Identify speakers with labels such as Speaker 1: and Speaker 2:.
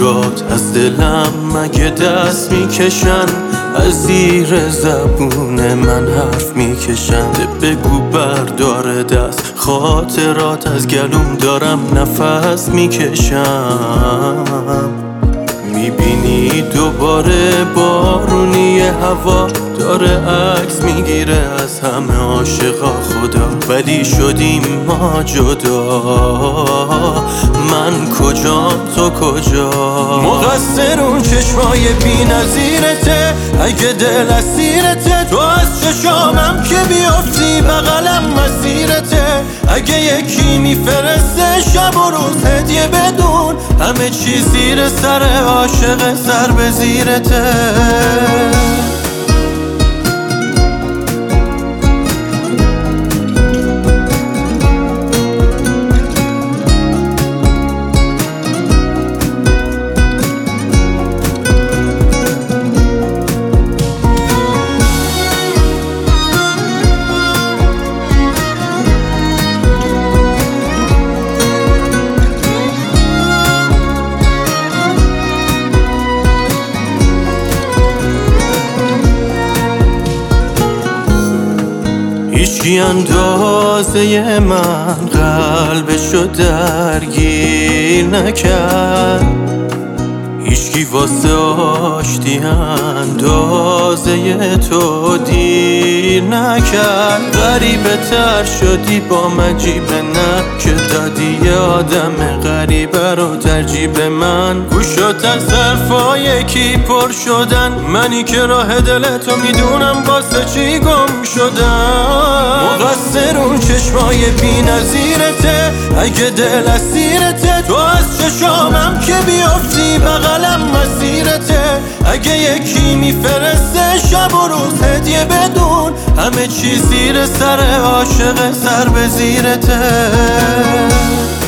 Speaker 1: خاطرات از دلم مگه دست میکشن، از زیر زبون من حرف میکشن. بگو بردار دست، خاطرات از گلوم دارم نفس میکشم. میبینی دوباره بارونی هوا داره عکس میگیره از همه عاشقا خدا، ولی شدیم ما جدا. من کجام تو کجا؟ مقصر اون چشمای بی نظیرته، اگه دل اسیرته تو از چشامم که بیافتی بغلم مسیرته. اگه یکی میفرسته شب و روز هدیه بدون، همه چی زیر سر عاشق سر به زیرته. هیچی اندازه من قلبشو درگیر نکرد، هیچکی واسه آشتی اندازه تو دیر نکرد. غریبه تر شدی با مجیبه نه که دادی یه آدم غریبه رو ترجیح به من. گوشات از حرفای کی پر شدن، منی که راه دلتو میدونم واسه چی گم شدم. مقصر اون چشمای بی نظیرته، اگه دل اسیرته تو از چشامم که بیافتی بغلم مسیرته. اگه یکی میفرسته شب و روز هدیه بدون، همه چی زیر سر عاشق سر به زیرته.